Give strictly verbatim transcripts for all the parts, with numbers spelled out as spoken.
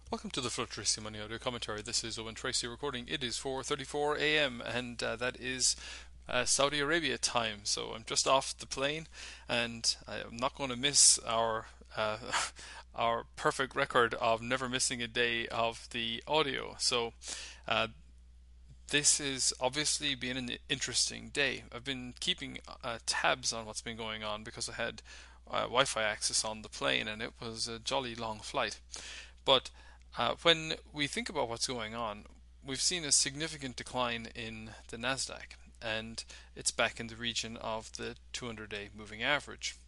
Welcome to the Flow Tracy Money Audio Commentary. This is Owen Tracy recording. It is four thirty-four a m and uh, that is uh, Saudi Arabia time. So I'm just off the plane, and I'm not going to miss our uh, our perfect record of never missing a day of the audio. So uh, this is obviously been an interesting day. I've been keeping uh, tabs on what's been going on because I had uh, Wi-Fi access on the plane, and it was a jolly long flight. But uh, when we think about what's going on, we've seen a significant decline in the Nasdaq, and it's back in the region of the two hundred day moving average.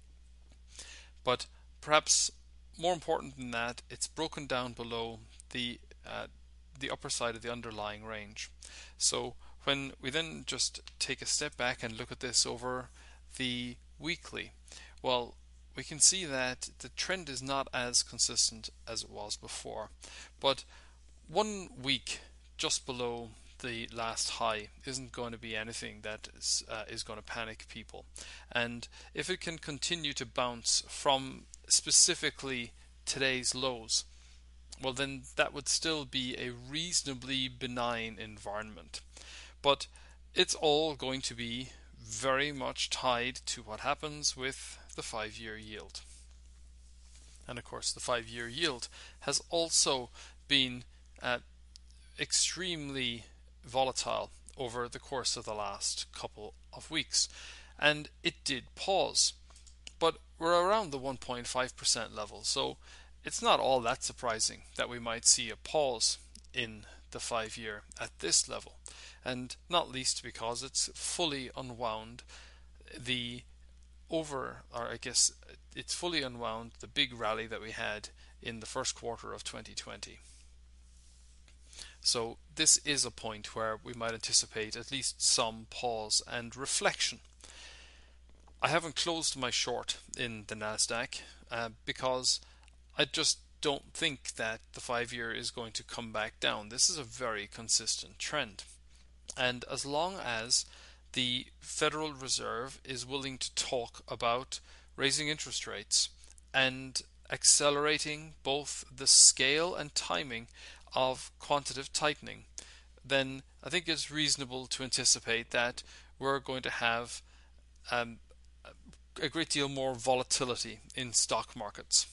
But perhaps more important than that, it's broken down below the uh, the upper side of the underlying range. So when we then just take a step back and look at this over the weekly, well, we can see that the trend is not as consistent as it was before. But one week just below the last high isn't going to be anything that is, uh, is going to panic people. And if it can continue to bounce from specifically today's lows, well, then that would still be a reasonably benign environment. But it's all going to be very much tied to what happens with the five year yield. And of course, the five year yield has also been uh, extremely volatile over the course of the last couple of weeks. And it did pause, but we're around the one point five percent level, so it's not all that surprising that we might see a pause in the five year at this level, and not least because it's fully unwound the over, or I guess it's fully unwound the big rally that we had in the first quarter of twenty twenty. So this is a point where we might anticipate at least some pause and reflection. I haven't closed my short in the Nasdaq uh, because I just don't think that the five year is going to come back down. This is a very consistent trend. And as long as the Federal Reserve is willing to talk about raising interest rates and accelerating both the scale and timing of quantitative tightening, then I think it's reasonable to anticipate that we're going to have um, a great deal more volatility in stock markets.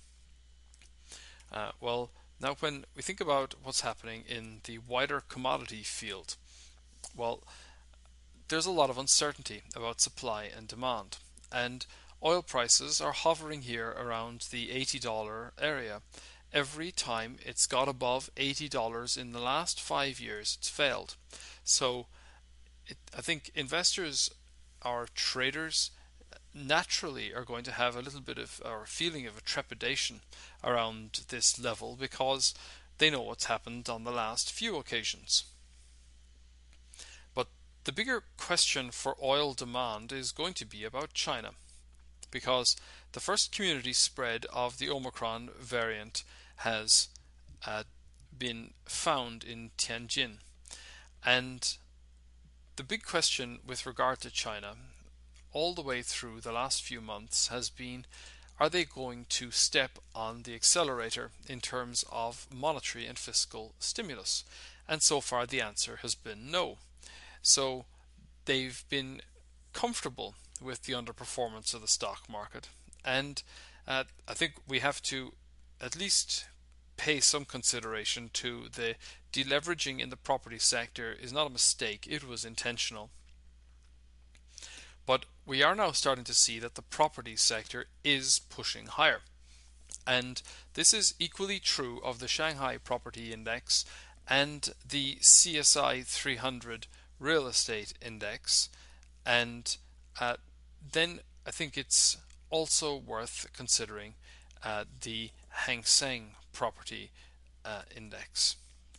Uh, well, now when we think about what's happening in the wider commodity field, well, there's a lot of uncertainty about supply and demand, and oil prices are hovering here around the eighty dollars area. Every time it's got above eighty dollars in the last five years, it's failed. So it, I think investors or traders naturally are going to have a little bit of or a feeling of a trepidation around this level because they know what's happened on the last few occasions. But the bigger question for oil demand is going to be about China, because the first community spread of the Omicron variant has uh, been found in Tianjin. And the big question with regard to China all the way through the last few months has been, are they going to step on the accelerator in terms of monetary and fiscal stimulus? And so far the answer has been no. So they've been comfortable with the underperformance of the stock market, and uh, I think we have to at least pay some consideration to the deleveraging in the property sector is not a mistake, it was intentional. But we are now starting to see that the property sector is pushing higher. And this is equally true of the Shanghai Property Index and the C S I three hundred Real Estate Index. And uh, then I think it's also worth considering uh, the Hang Seng Property uh, Index.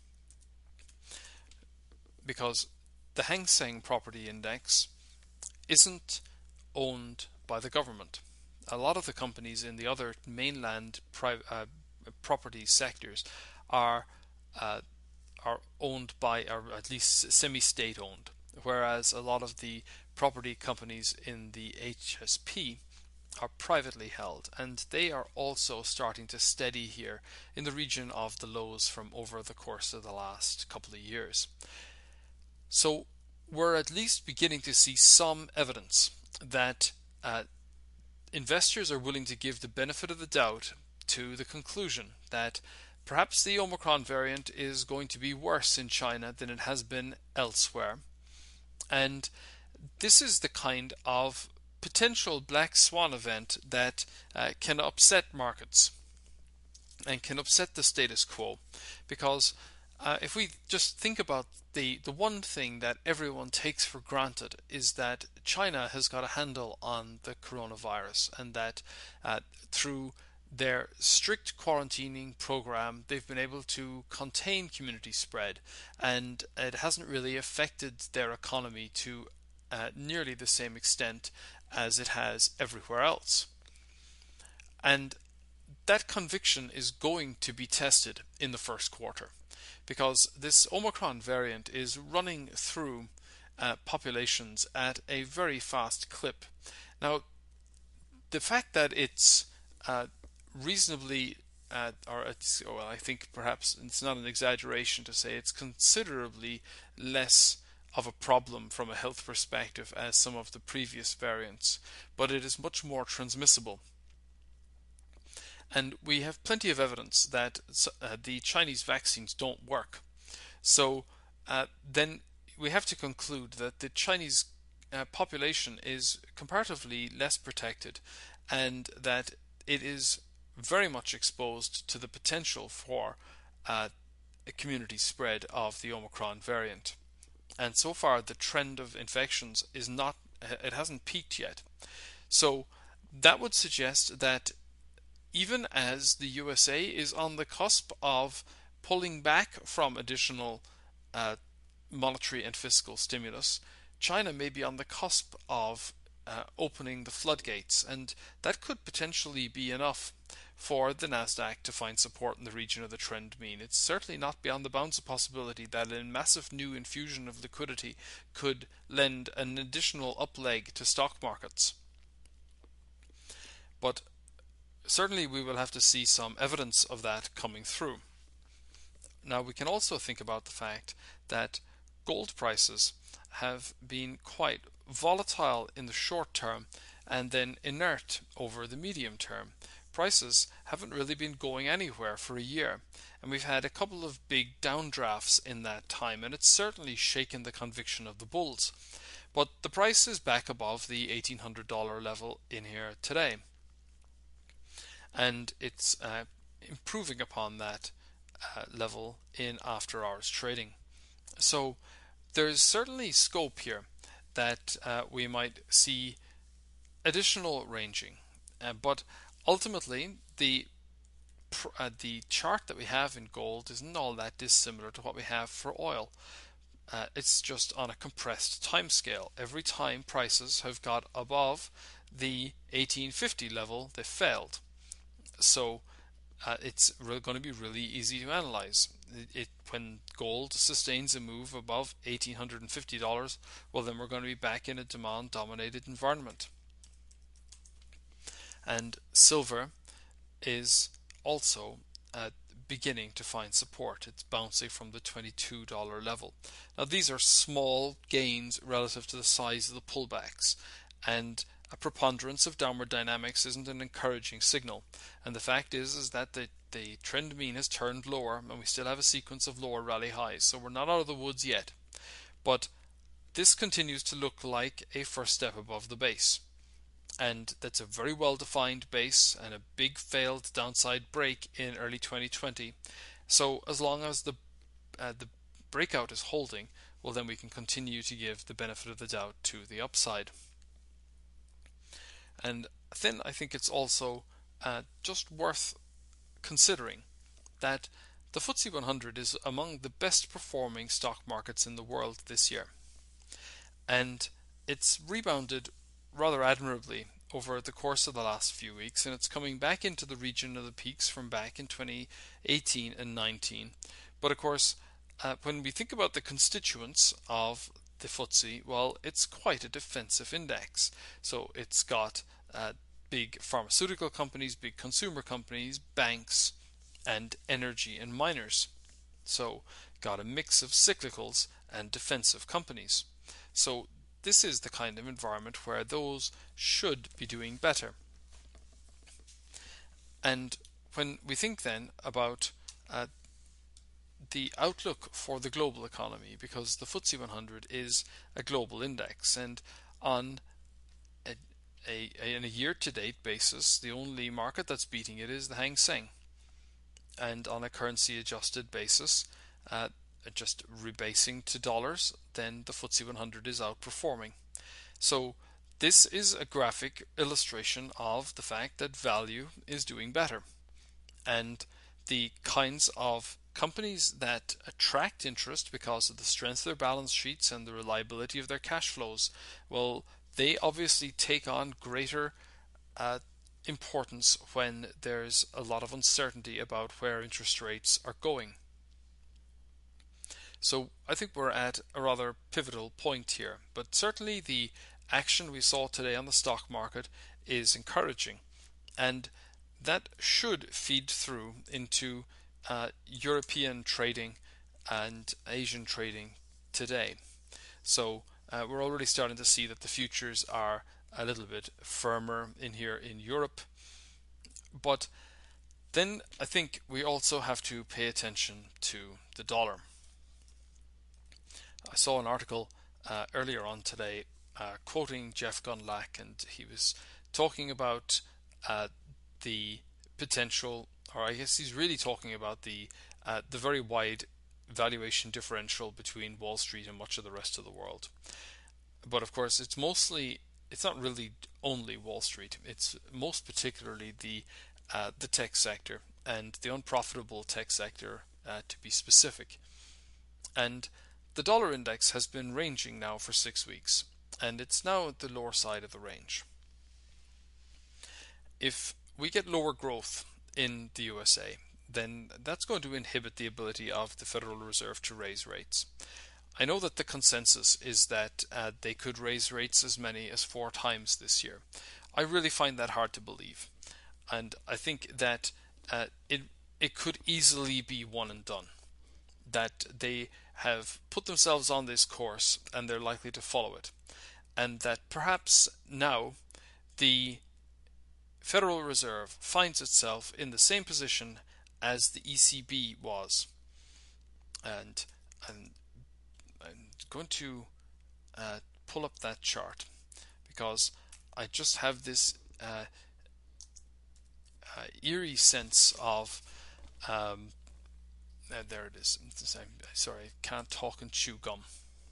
Because the Hang Seng Property Index isn't owned by the government. A lot of the companies in the other mainland pri- uh, property sectors are uh, are owned by, or at least semi-state owned, whereas a lot of the property companies in the H S P are privately held, and they are also starting to steady here in the region of the lows from over the course of the last couple of years. So we're at least beginning to see some evidence that uh, investors are willing to give the benefit of the doubt to the conclusion that perhaps the Omicron variant is going to be worse in China than it has been elsewhere. And this is the kind of potential black swan event that uh, can upset markets and can upset the status quo, because uh, if we just think about the the one thing that everyone takes for granted is that China has got a handle on the coronavirus, and that uh, through their strict quarantining program they've been able to contain community spread, and it hasn't really affected their economy to uh, nearly the same extent as it has everywhere else. And that conviction is going to be tested in the first quarter, because this Omicron variant is running through uh, populations at a very fast clip. Now, the fact that it's uh, reasonably, uh, or it's, well, I think perhaps it's not an exaggeration to say it's considerably less of a problem from a health perspective as some of the previous variants, but it is much more transmissible. And we have plenty of evidence that uh, the Chinese vaccines don't work. So uh, then we have to conclude that the Chinese uh, population is comparatively less protected, and that it is very much exposed to the potential for uh, a community spread of the Omicron variant. And so far the trend of infections is not, it hasn't peaked yet. So that would suggest that even as the U S A is on the cusp of pulling back from additional uh, monetary and fiscal stimulus, China may be on the cusp of uh, opening the floodgates, and that could potentially be enough for the Nasdaq to find support in the region of the trend mean. It's certainly not beyond the bounds of possibility that a massive new infusion of liquidity could lend an additional upleg to stock markets. But certainly we will have to see some evidence of that coming through. Now, we can also think about the fact that gold prices have been quite volatile in the short term and then inert over the medium term. Prices haven't really been going anywhere for a year, and we've had a couple of big downdrafts in that time, and it's certainly shaken the conviction of the bulls. But the price is back above the eighteen hundred dollars level in here today, and it's uh, improving upon that uh, level in after hours trading. So there's certainly scope here that uh, we might see additional ranging, uh, but ultimately the uh, the chart that we have in gold isn't all that dissimilar to what we have for oil. Uh, it's just on a compressed time scale. Every time prices have got above the eighteen fifty level, they failed. So uh, it's re- going to be really easy to analyze. It, it when gold sustains a move above eighteen fifty dollars, well, then we're going to be back in a demand-dominated environment. And silver is also uh, beginning to find support. It's bouncing from the twenty-two dollars level. Now, these are small gains relative to the size of the pullbacks, and a preponderance of downward dynamics isn't an encouraging signal. And the fact is is that the, the trend mean has turned lower, and we still have a sequence of lower rally highs, so we're not out of the woods yet. But this continues to look like a first step above the base, and that's a very well defined base and a big failed downside break in early twenty twenty. So as long as the uh, the breakout is holding, well, then we can continue to give the benefit of the doubt to the upside. And then I think it's also uh, just worth considering that the F T S E one hundred is among the best performing stock markets in the world this year, and it's rebounded rather admirably over the course of the last few weeks, and it's coming back into the region of the peaks from back in twenty eighteen and nineteen. But of course, uh, when we think about the constituents of the F T S E, well, it's quite a defensive index. So it's got uh, big pharmaceutical companies, big consumer companies, banks, and energy and miners. So, got a mix of cyclicals and defensive companies. So, this is the kind of environment where those should be doing better. And when we think then about uh, the outlook for the global economy, because the F T S E one hundred is a global index, and on a, a, a, in a year-to-date basis, the only market that's beating it is the Hang Seng. And on a currency-adjusted basis, uh, just rebasing to dollars, then the F T S E one hundred is outperforming. So this is a graphic illustration of the fact that value is doing better. And the kinds of companies that attract interest because of the strength of their balance sheets and the reliability of their cash flows, well, they obviously take on greater uh, importance when there's a lot of uncertainty about where interest rates are going. So I think we're at a rather pivotal point here, but certainly the action we saw today on the stock market is encouraging, and that should feed through into uh, European trading and Asian trading today. So uh, we're already starting to see that the futures are a little bit firmer in here in Europe, but then I think we also have to pay attention to the dollar. I saw an article uh, earlier on today uh, quoting Jeff Gundlach, and he was talking about uh, the potential, or I guess he's really talking about the uh, the very wide valuation differential between Wall Street and much of the rest of the world. But of course, it's mostly, it's not really only Wall Street. It's most particularly the uh, the tech sector and the unprofitable tech sector, uh, to be specific. And the dollar index has been ranging now for six weeks, and it's now at the lower side of the range. If we get lower growth in the U S A, then that's going to inhibit the ability of the Federal Reserve to raise rates. I know that the consensus is that uh, they could raise rates as many as four times this year. I really find that hard to believe, and I think that uh, it it could easily be one and done. That they have put themselves on this course and they're likely to follow it, and that perhaps now the Federal Reserve finds itself in the same position as the E C B was. And I'm, I'm going to uh, pull up that chart because I just have this uh, uh, eerie sense of um, uh, there it is. I'm sorry, I can't talk and chew gum.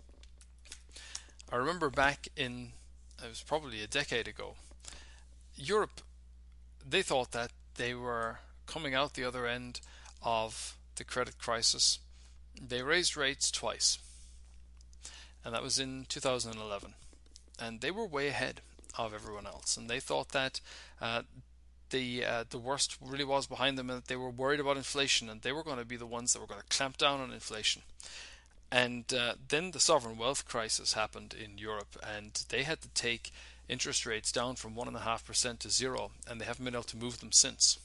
I remember back in, it was probably a decade ago, Europe, they thought that they were coming out the other end of the credit crisis. They raised rates twice, and that was in two thousand eleven, and they were way ahead of everyone else, and they thought that uh, the uh, the worst really was behind them, and that they were worried about inflation, and they were going to be the ones that were going to clamp down on inflation. And uh, then the sovereign wealth crisis happened in Europe, and they had to take interest rates down from one and a half percent to zero, and they haven't been able to move them since.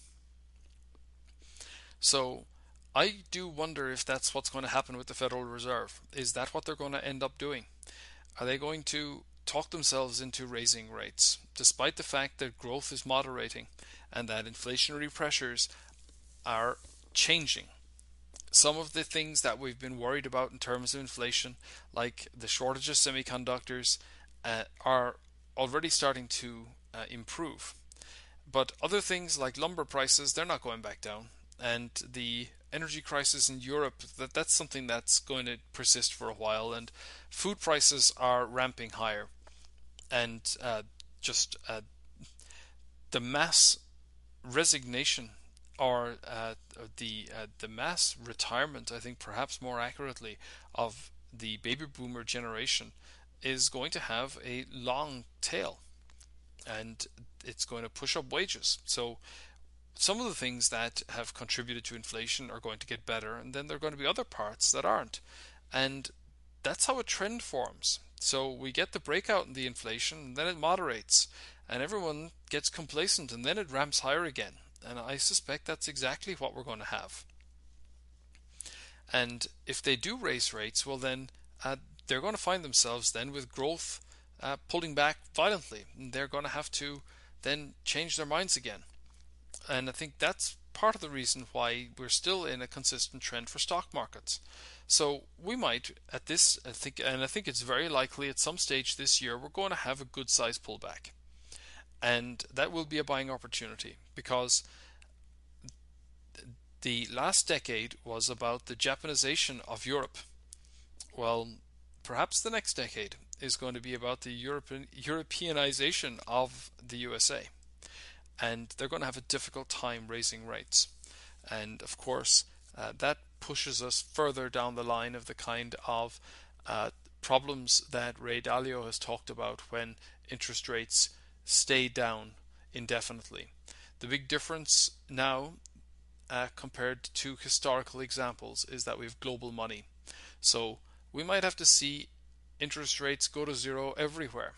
So I do wonder if that's what's going to happen with the Federal Reserve. Is that what they're going to end up doing? Are they going to talk themselves into raising rates, despite the fact that growth is moderating and that inflationary pressures are changing? Some of the things that we've been worried about in terms of inflation, like the shortage of semiconductors, uh, are already starting to uh, improve. But other things like lumber prices, they're not going back down. And the energy crisis in Europe, that, that's something that's going to persist for a while. And food prices are ramping higher. And uh, just uh, the mass resignation or uh, the uh, the mass retirement, I think perhaps more accurately, of the baby boomer generation is going to have a long tail, and it's going to push up wages. So some of the things that have contributed to inflation are going to get better, and then there are going to be other parts that aren't. And that's how a trend forms. So we get the breakout in the inflation, and then it moderates, and everyone gets complacent, and then it ramps higher again. And I suspect that's exactly what we're going to have. And if they do raise rates, well then uh, they're going to find themselves then with growth uh, pulling back violently. And they're going to have to then change their minds again. And I think that's part of the reason why we're still in a consistent trend for stock markets. So we might at this, I think, and I think it's very likely at some stage this year we're going to have a good size pullback, and that will be a buying opportunity because the last decade was about the Japanization of Europe. Well, perhaps the next decade is going to be about the European Europeanization of the U S A, and they're going to have a difficult time raising rates. And of course, uh, that pushes us further down the line of the kind of uh, problems that Ray Dalio has talked about when interest rates stay down indefinitely. The big difference now uh, compared to historical examples is that we have global money. So we might have to see interest rates go to zero everywhere.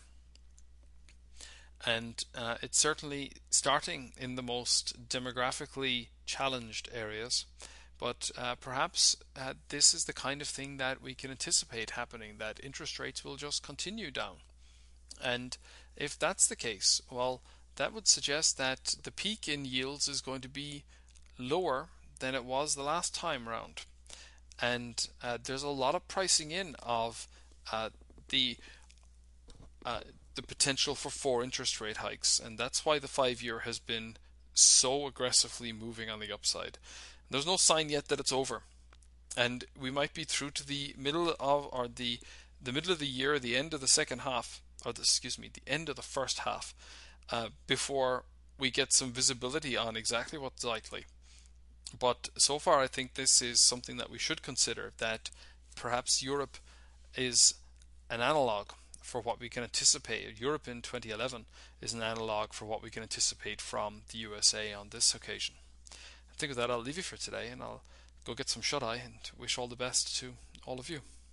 And uh, it's certainly starting in the most demographically challenged areas. But uh, perhaps uh, this is the kind of thing that we can anticipate happening, that interest rates will just continue down. And if that's the case, well, that would suggest that the peak in yields is going to be lower than it was the last time round. And uh, there's a lot of pricing in of uh, the uh, the potential for four interest rate hikes, and that's why the five-year has been so aggressively moving on the upside. There's no sign yet that it's over, and we might be through to the middle of or the the middle of the year, the end of the second half, or the, excuse me, the end of the first half, uh, before we get some visibility on exactly what's likely. But so far, I think this is something that we should consider, that perhaps Europe is an analog for what we can anticipate. Europe in twenty eleven is an analog for what we can anticipate from the U S A on this occasion. I think with that, I'll leave you for today, and I'll go get some shut-eye and wish all the best to all of you.